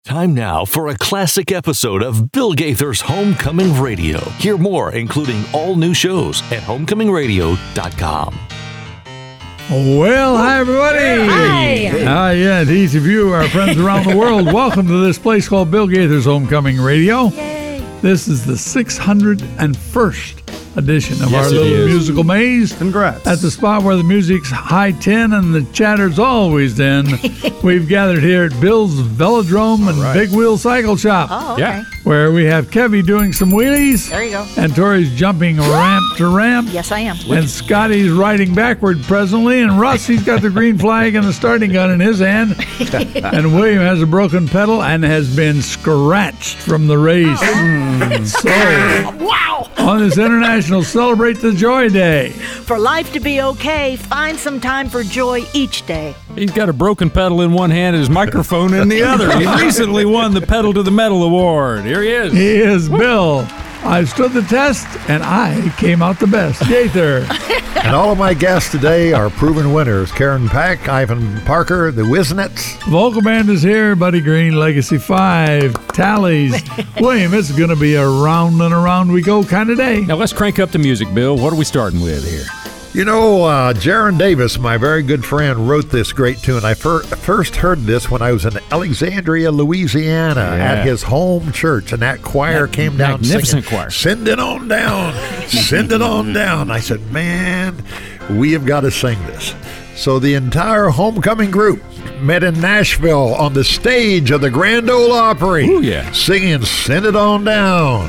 Time now for a classic episode of Bill Gaither's Homecoming Radio. Hear more, including all new shows at homecomingradio.com. Well, hi, everybody. Hi. Yeah, to each of you, our friends around the world, welcome to this place called Bill Gaither's Homecoming Radio. Yay. This is the 601st edition of Yes, our it little is. musical maze. Congrats. At the spot where the music's high 10 and the chatter's always 10, we've gathered here at Bill's Velodrome and right. Big Wheel Cycle Shop, Oh, okay. Yeah. where we have Kevy doing some wheelies, There you go. and Tori's jumping ramp to ramp. Yes, I am. And Scotty's riding backward presently, and Russ, he's got the green flag and the starting gun in his hand. And William has a broken pedal and has been scratched from the race. So, Wow! on this International Celebrate the Joy Day, For life to be okay, find some time for joy each day. He's got a broken pedal in one hand and his microphone in the other. He recently won the Pedal to the Metal Award. Here he is. he is Bill. I stood the test, and I came out the best. Gaither. And all of my guests today are proven winners. Karen Pack, Ivan Parker, the Wiznets. Vocal band is here. Buddy Green, Legacy 5, Tallies. William, it's going to be a round and around we go kind of day. Now let's crank up the music, Bill. What are we starting with here? You know, Jaron Davis, my very good friend, wrote this great tune. I first heard this when I was in Alexandria, Louisiana, at his home church, and that choir came down magnificent singing, choir. "Send it on down, send it on down." I said, man, we have got to sing this. So the entire homecoming group met in Nashville on the stage of the Grand Ole Opry, Ooh, yeah. singing "Send It On Down."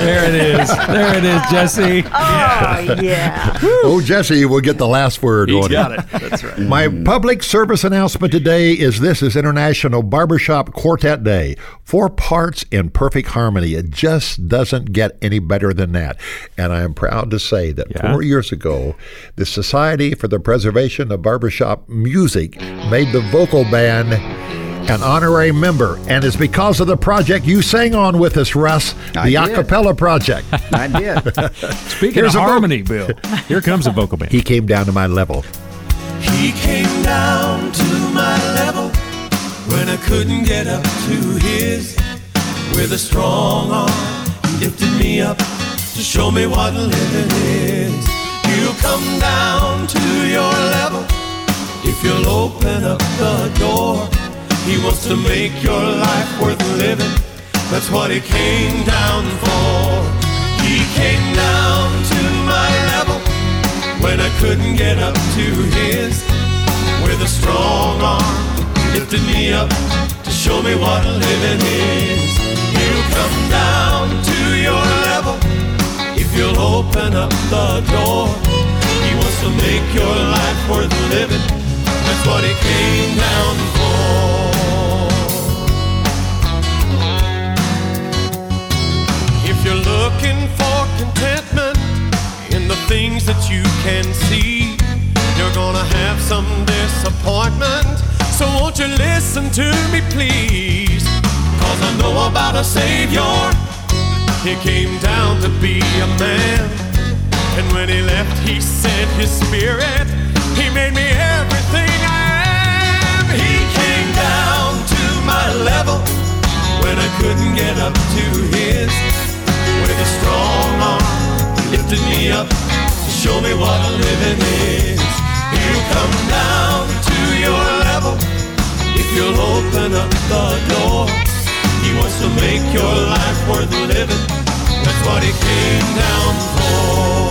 There it is. There it is, Jesse. Oh, yeah. Oh, Jesse will get the last word. He's on got it. That's right. My public service announcement today is this is International Barbershop Quartet Day. 4 parts in perfect harmony. It just doesn't get any better than that. And I am proud to say that 4 years ago, the Society for the Preservation of Barbershop Music made the vocal band an honorary member, and it's because of the project you sang on with us, Russ, the a cappella project. I did. Speaking of harmony, Bill, here comes a vocal band. He came down to my level. He came down to my level when I couldn't get up to his. With a strong arm, he lifted me up to show me what living is. You'll come down to your level if you'll open up the door. He wants to make your life worth living. That's what he came down for. He came down to my level when I couldn't get up to his. With a strong arm, he lifted me up to show me what living is. He'll come down to your level if you'll open up the door. He wants to make your life worth living. That's what he came down for. If you're looking for contentment in the things that you can see, you're gonna have some disappointment. So won't you listen to me, please? 'Cause I know about a Savior. He came down to be a man, and when he left, he sent his Spirit. He made me everything I am. He came down to my level when I couldn't get up to his. With a strong arm, he lifted me up to show me what living is. He'll come down to your level if you'll open up the door. He wants to make your life worth living. That's what he came down for.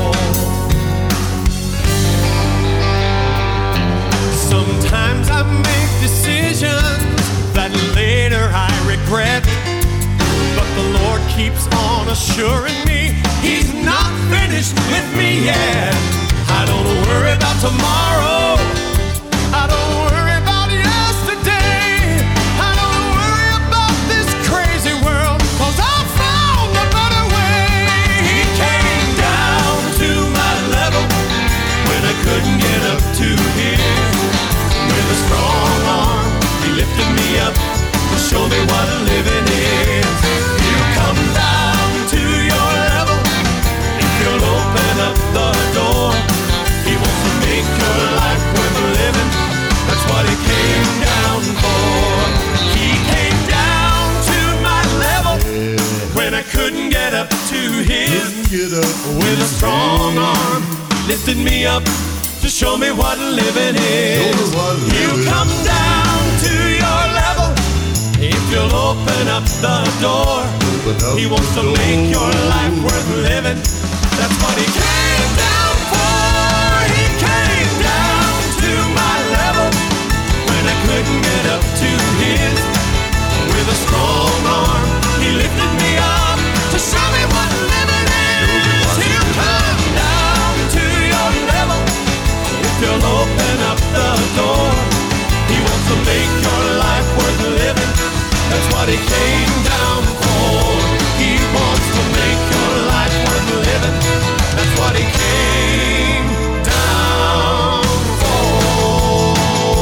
Sometimes I make decisions that later I regret, but the Lord keeps on assuring me He's not finished with me yet. I don't worry about tomorrow. I don't worry about yesterday. I don't worry about this crazy world, 'cause I found a better way. He came down to my level when I couldn't get up to his. With a strong arm, he lifted me up to show me what living is. He'll come down to your level if you'll open up the door. He wants to make your life worth living. That's what he came down for. He came down to my level when I couldn't get up to his. With a strong arm, lifted me up to show me what living is. He'll come down to your level if you'll open up the door. He wants to make your life worth living. That's what he came down for. He came down to my level when I couldn't get up to his. With a strong arm, he lifted me up to show me what living is. He'll come down to your level if you'll open up the door. He wants to make your life worth living. That's what he came down for. He wants to make your life worth living. That's what he came down for.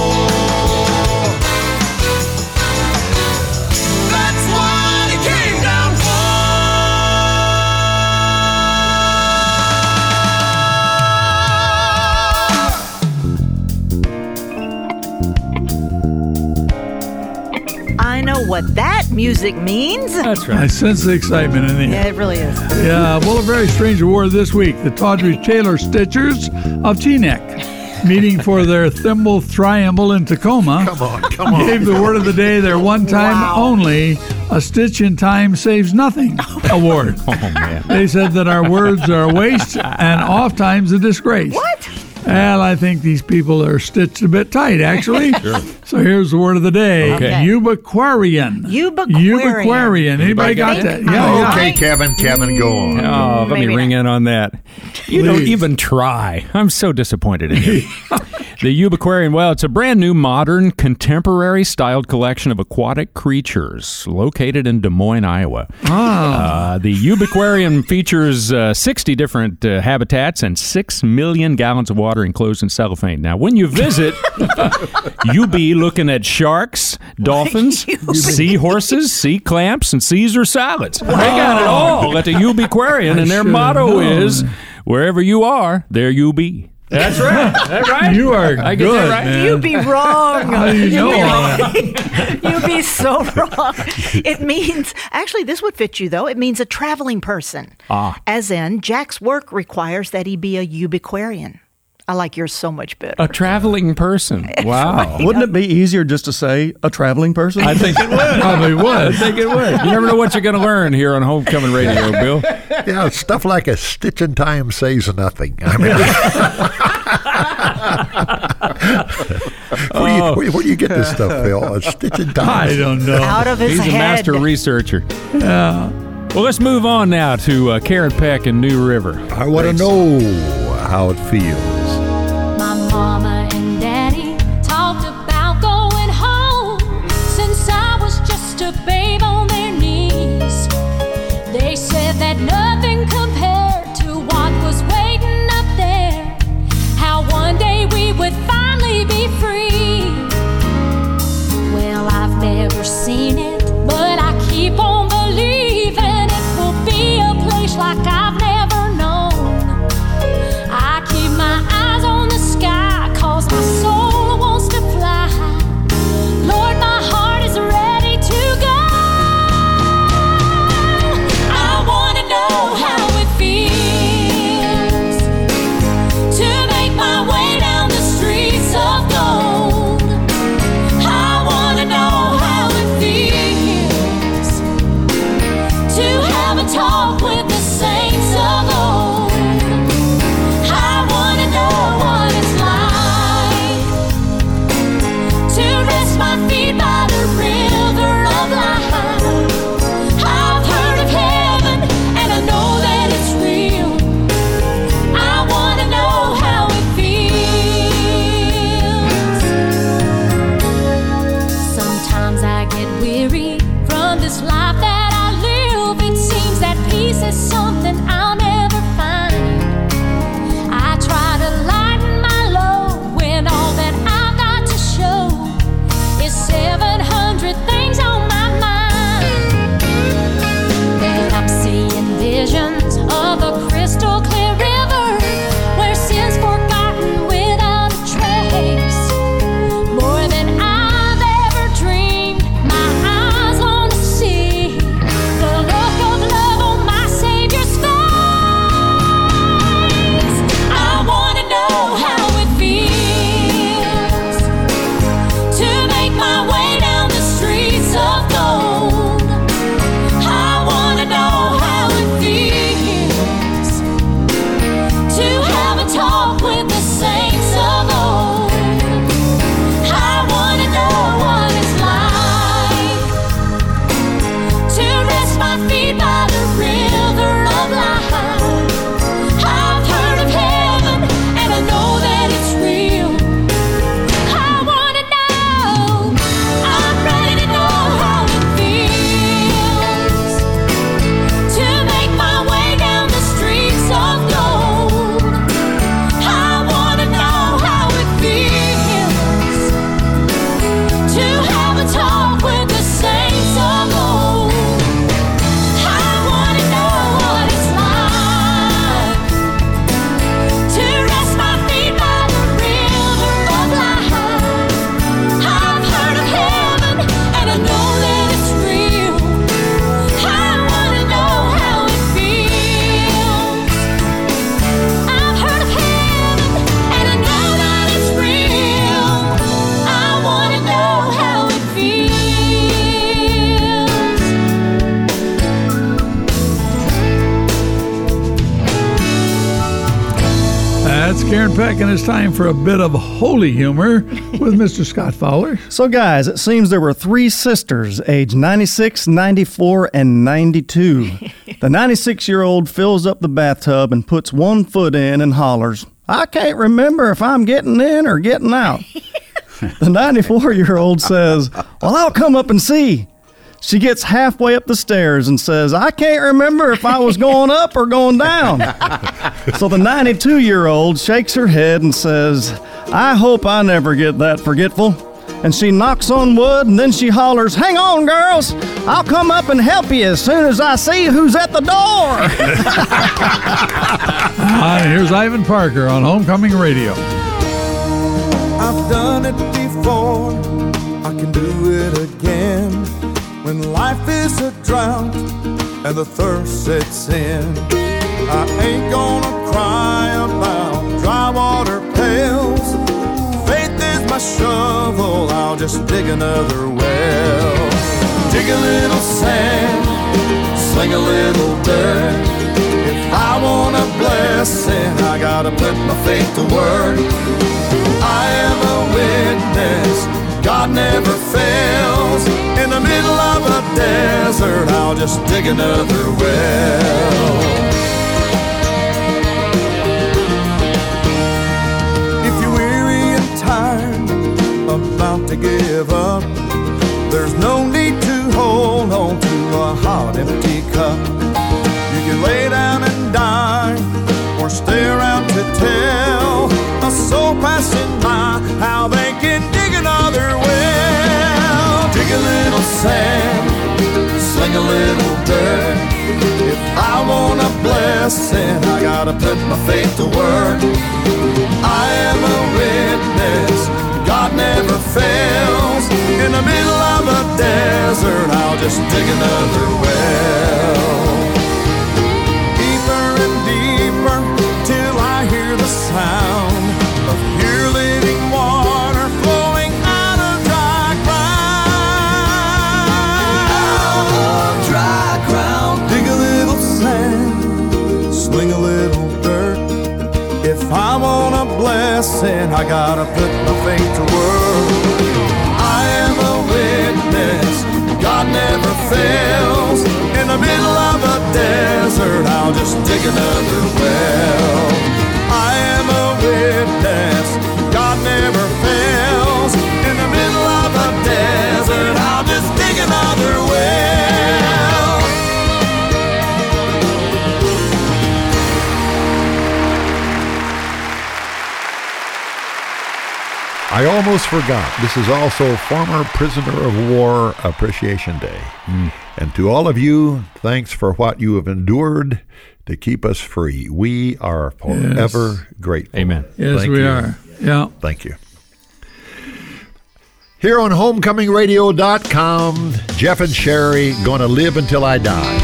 That's what he came down I know what that music means. That's I right. sense the excitement in the Yeah, air. it really is. Yeah, well, a very strange award this week. The Tawdry Taylor Stitchers of Teaneck, meeting for their Thimble Triumble in Tacoma, Come on. gave the word of the day their one-time only A Stitch in Time Saves Nothing award. Oh, man. They said that our words are a waste and oft times a disgrace. What? Well, I think these people are stitched a bit tight, actually. So here's the word of the day. Okay. Ubiquarian. Ubiquarian. Anybody got that? Yeah. Okay, Kevin, go on. Oh, let me Maybe ring not. in on that. You don't even try. I'm so disappointed in you. The Ubiquarian, well, it's a brand new, modern, contemporary-styled collection of aquatic creatures located in Des Moines, Iowa. The Ubiquarian features 60 different habitats and 6 million gallons of water enclosed in cellophane. Now, when you visit, you'll be looking at sharks, dolphins, seahorses, sea clamps, and Caesar salads. They got it all at the Ubiquarian, and their motto is, wherever you are, there you be. That's right. That's right. You are I get good, that right. man. You be wrong. How do you know all that? You be so wrong. It means, actually, this would fit you, though. It means a traveling person. As in, Jack's work requires that he be a Ubiquarian. I like yours so much better. A traveling person. Wow. Wouldn't it be easier just to say a traveling person? I think it would. Probably would. I think it would. You never know what you're going to learn here on Homecoming Radio, Bill. Yeah, stuff like a stitch in time says nothing. I mean, where do you get this stuff, Phil? A stitch in time? I don't know. Out of his He's a head. master researcher. Yeah. Well, let's move on now to Karen Peck in New River. I want to know how it feels. My mama and daddy talked about going home since I was just a babe on their knees. They said that nothing compared to what was waiting up there, how one day we would finally be free. Well, I've never seen it, but I keep on believing it will be a place like I've never known. I keep my eyes on the sky, 'cause That's Karen Peck, and it's time for a bit of holy humor with Mr. Scott Fowler. So, guys, it seems there were 3 sisters, aged 96, 94, and 92. The 96-year-old fills up the bathtub and puts one foot in and hollers, "I can't remember if I'm getting in or getting out." The 94-year-old says, "Well, I'll come up and see." She gets halfway up the stairs and says, "I can't remember if I was going up or going down." So the 92-year-old shakes her head and says, "I hope I never get that forgetful." And she knocks on wood, and then she hollers, "Hang on, girls. I'll come up and help you as soon as I see who's at the door." Here's Ivan Parker on Homecoming Radio. I've done it before, I can do it again. When life is a drought and the thirst sets in, I ain't gonna cry about dry water pails. Faith is my shovel, I'll just dig another well. Dig a little sand, sling a little dirt. If I want a blessing, I gotta put my faith to work. I am a witness, God never fails. In the middle of a desert, I'll just dig another well. If you're weary and tired, about to give up, there's no need to hold on to a hot, empty cup. You can lay down and die, or stay around to tell a soul passing by how they can dig another well. Dig a little sand, sling a little dirt. If I want a blessing, I gotta put my faith to work. I am a witness, God never fails. In the middle of a desert, I'll just dig another well. Deeper and deeper, till I hear the sound of pure living water flowing out of dry ground. Out of dry ground. Dig a little sand, sling a little dirt. If I want a blessing, I gotta put my faith to work. I am a witness, God never fails. In the middle of a desert, I'll just dig another well. I am a witness, God never fails. In the middle of a desert, I'll just dig another well. I almost forgot. This is also Former Prisoner of War Appreciation Day. And to all of you, thanks for what you have endured to keep us free. We are forever grateful. Amen. Yes, Thank we you. are. Yeah. Thank you. Here on HomecomingRadio.com, Jeff and Sherry, Gonna Live Until I Die.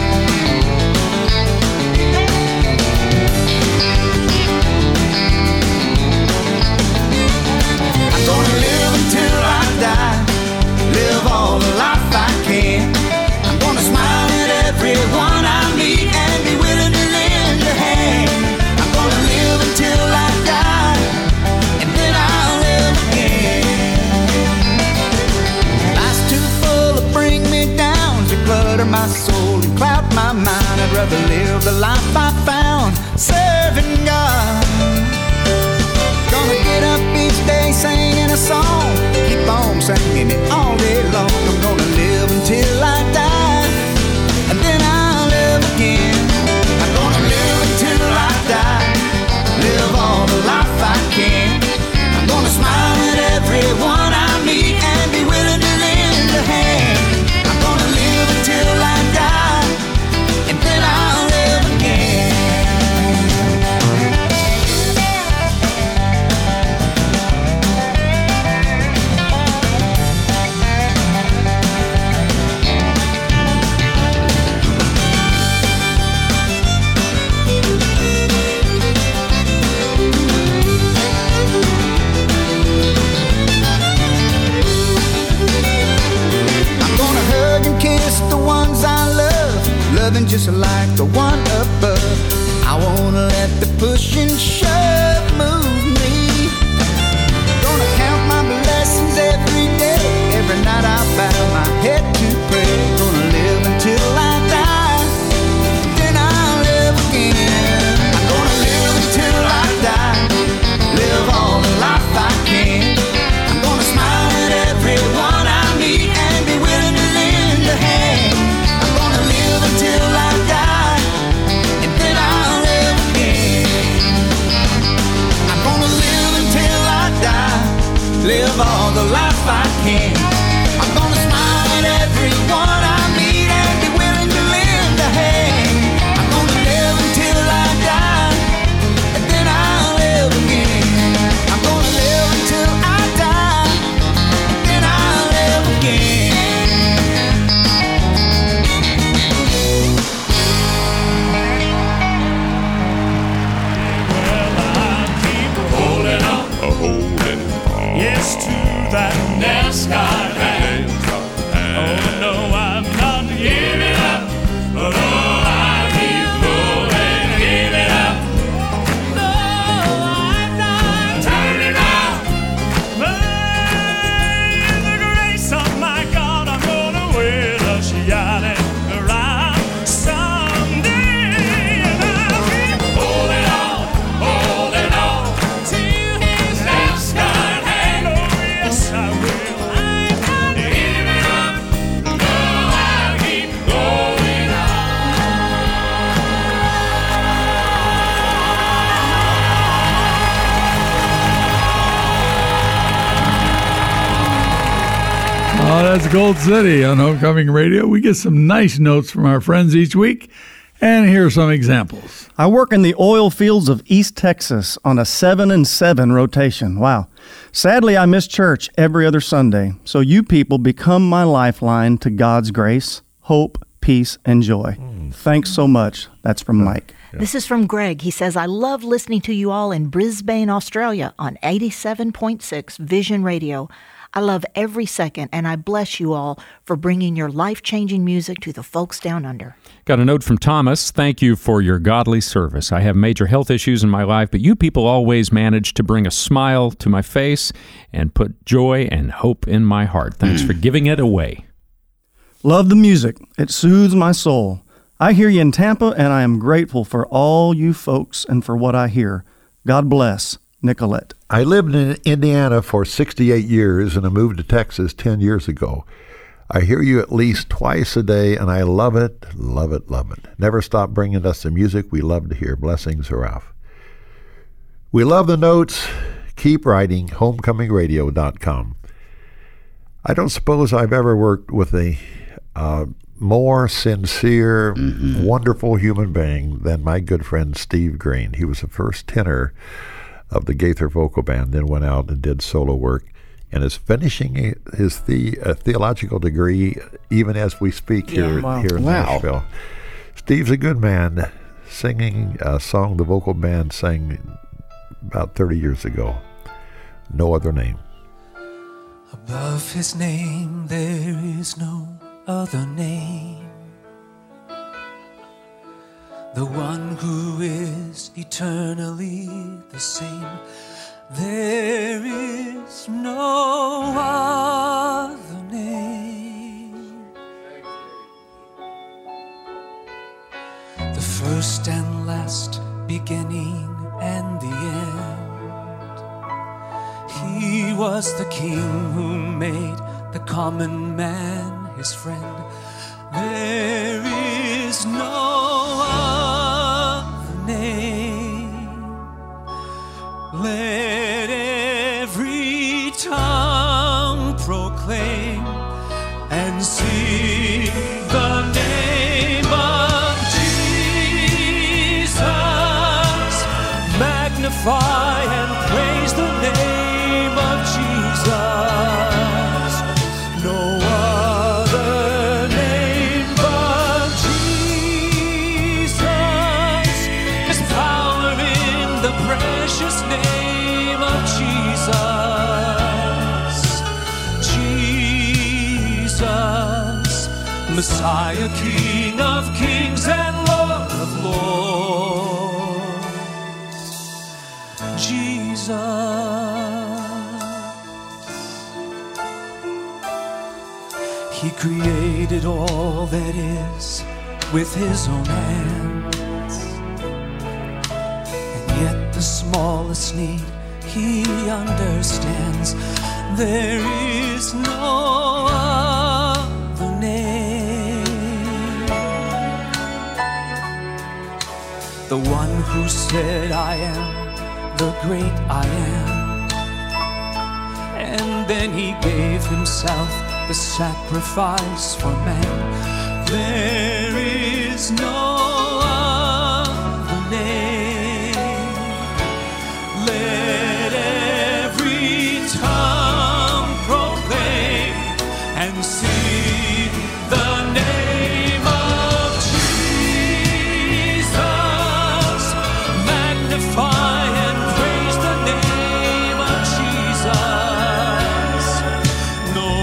My soul and cloud my mind. I'd rather live the life I found serving God. Gonna get up each day singing a song, keep on singing it all day long. I'm gonna live until I die, and then I'll live again. I'm gonna live until I die, live all the life I can. I'm gonna smile at everyone I meet and be willing to lend a hand. I'm gonna live until I die, and then I'll live again. Loving just like the one above. I wanna let the push and shove move NASCAR hand. Oh no, I'm not giving up. Oh no, I keep going, give it up. No, I'm not turning out. By the grace of my God, I'm gonna win a shot around someday. And I'll keep holding on to his NASCAR hand. Oh yes, I will. I'm not giving up. No, I'll keep going Oh, that's Gold City on Homecoming Radio. We get some nice notes from our friends each week, and here are some examples. I work in the oil fields of East Texas on a 7-and-7 rotation. Wow. Sadly, I miss church every other Sunday, so you people become my lifeline to God's grace, hope, peace, and joy. Thanks so much. That's from Mike. This is from Greg. He says, I love listening to you all in Brisbane, Australia on 87.6 Vision Radio. I love every second, and I bless you all for bringing your life-changing music to the folks down under. Got a note from Thomas. Thank you for your godly service. I have major health issues in my life, but you people always manage to bring a smile to my face and put joy and hope in my heart. Thanks for giving it away. Love the music. It soothes my soul. I hear you in Tampa, and I am grateful for all you folks and for what I hear. God bless. Nicolette. I lived in Indiana for 68 years and I moved to Texas 10 years ago. I hear you at least twice a day, and I love it, love it, love it. Never stop bringing us the music we love to hear. Blessings, Ralph. We love the notes. Keep writing, homecomingradio.com. I don't suppose I've ever worked with a more sincere, wonderful human being than my good friend Steve Green. He was the first tenor of the Gaither Vocal Band, then went out and did solo work, and is finishing his theological degree even as we speak here in Nashville. Steve's a good man, singing a song the vocal band sang about 30 years ago, No Other Name. Above his name there is no other name. The one who is eternally the same. There is no other name. The first and last, beginning and the end. He was the King who made the common man his friend. There is no other name. Let every tongue proclaim and sing the name of Jesus. Magnify and praise the name of Jesus. No other name but Jesus. There's power in the precious name of Jesus. Jesus, Messiah, King of kings and Lord of lords. Jesus. He created all that is with his own hands, and yet the smallest need he understands. There is no other name. The one who said, I am the great I am, and then he gave himself the sacrifice for man. There is no other name. Let every tongue proclaim and sing the name of Jesus. Magnify and praise the name of Jesus. No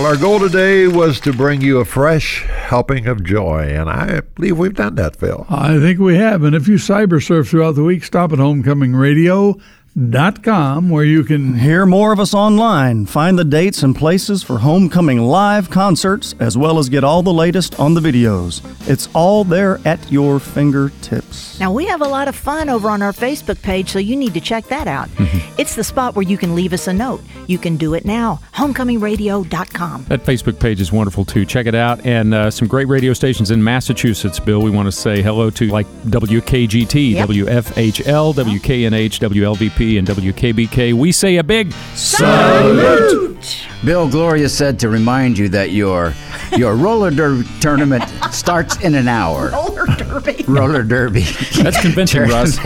Well, our goal today was to bring you a fresh helping of joy, and I believe we've done that, Phil. I think we have. And if you cyber surf throughout the week, stop at homecomingradio.com, where you can hear more of us online, find the dates and places for Homecoming live concerts, as well as get all the latest on the videos. It's all there at your fingertips. Now, we have a lot of fun over on our Facebook page, so you need to check that out. It's the spot where you can leave us a note. You can do it now, homecomingradio.com. That Facebook page is wonderful, too. Check it out. And some great radio stations in Massachusetts, Bill. We want to say hello to, like, WKGT, Yep. WFHL, WKNH, WLVP, and WKBK. We say a big salute! Bill, Gloria said to remind you that your roller derby tournament starts in an hour. Roller derby. Roller derby. That's convincing, Russ.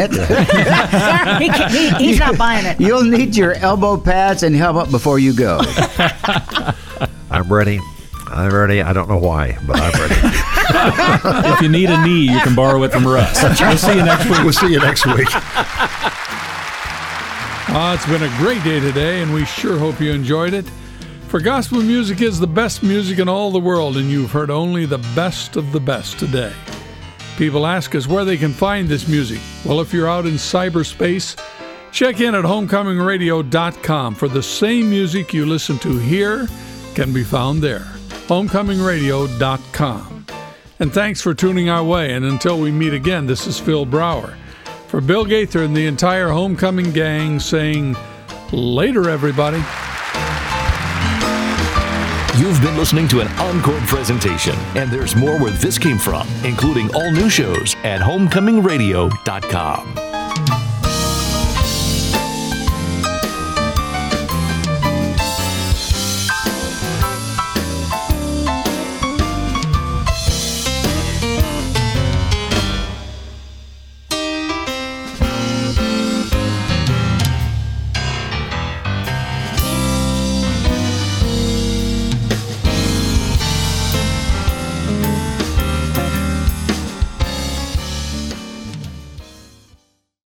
He's not buying it. You'll need your elbow pads and helmet before you go. I'm ready. I don't know why, but I'm ready. If you need a knee, you can borrow it from Russ. We'll see you next week. We'll see you next week. It's been a great day today, and we sure hope you enjoyed it. For gospel music is the best music in all the world, and you've heard only the best of the best today. People ask us where they can find this music. Well, if you're out in cyberspace, check in at homecomingradio.com, for the same music you listen to here can be found there. homecomingradio.com. And thanks for tuning our way, and until we meet again, this is Phil Brower. For Bill Gaither and the entire Homecoming gang, saying, later, everybody. You've been listening to an encore presentation, and there's more where this came from, including all new shows at homecomingradio.com.